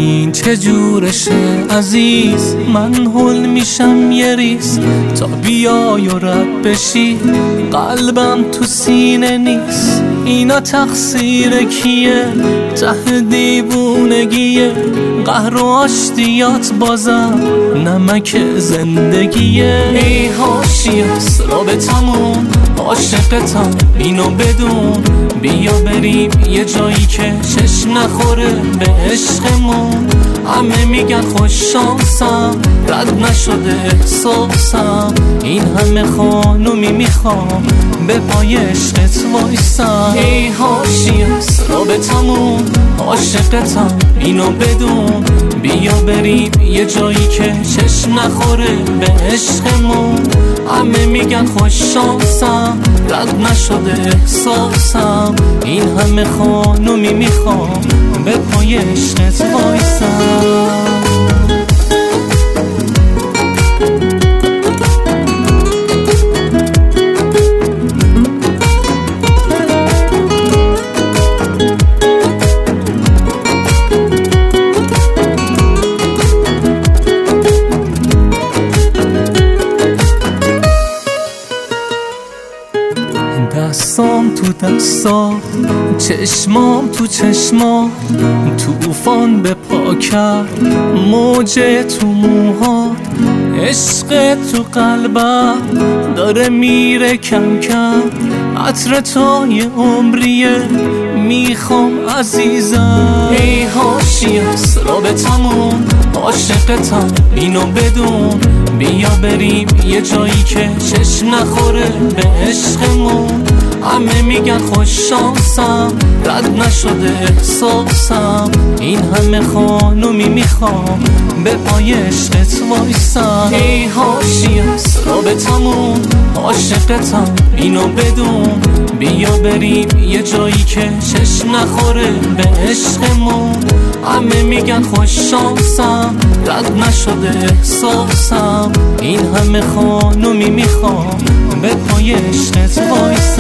ببین چه جورشه عزیز، من هول میشم یه ریز تا بیای و رد بشی، قلبم تو سینه نیست. اینا تقصیر کیه؟ ته دیوونگیه، قهر و آشتیات بازم نمک زندگیه. ای حاشیه‌ست رابطمون، عاشقتم اینو بدون. بیا بریم یه جایی که چشم نخوره به عشقمون. همه میگن خوش شانسم، رد نشده احساسم. این همه خانومی میخوام به پای عشقت وایسم. ای حاشیه‌ست رابطمون، عاشقتم اینو بدون. بیا بریم یه جایی که چشم نخوره به عشقمون. همه میگن خوش شانسم، رد نشده احساسم. این همه خانومی میخوام به پای عشقت وایسم. دستام تو دستام، چشمام تو چشمام، توفان به پا کرد موج تو موهات. عشق تو قلبم داره میره کم کم، عطر توی عمریه میخوام عزیزم. ای حاشیه‌ست رابطمون، عاشقتم اینو بدون. بیا بریم یه جایی که چشم نخوره به عشقمون. همه میگن خوش شانسم، رد نشده احساسم. این همه خانومی میخوام به پای عشقت وایسم. ای حاشیه‌ست رابطمون، عاشقتم اینو بدون. بیا بریم یه جایی که چشم نخوره به عشقمون. همه میگن خوش شانسم، رد نشده احساسم. این همه خانومی میخوام به پای عشقت وایسم.